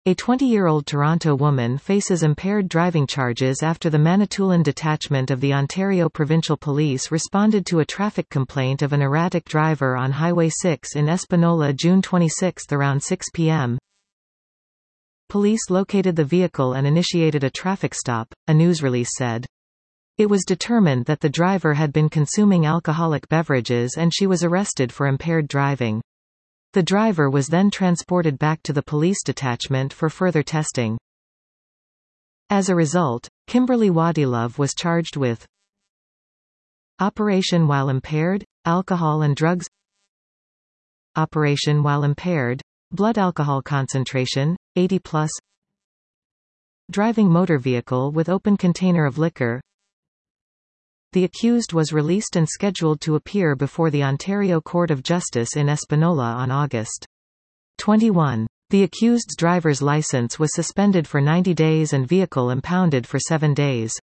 A 20-year-old Toronto woman faces impaired driving charges after the Manitoulin detachment of the Ontario Provincial Police responded to a traffic complaint of an erratic driver on Highway 6 in Espanola June 26 around 6 p.m. Police located the vehicle and initiated a traffic stop, a news release said. It was determined that the driver had been consuming alcoholic beverages and she was arrested for impaired driving. The driver was then transported back to the police detachment for further testing. As a result, Kimberly Wadilove was charged with operation while impaired, alcohol and drugs, operation while impaired, blood alcohol concentration, 80+, driving motor vehicle with open container of liquor. The accused was released and scheduled to appear before the Ontario Court of Justice in Espanola on August 21. The accused's driver's license was suspended for 90 days and vehicle impounded for 7 days.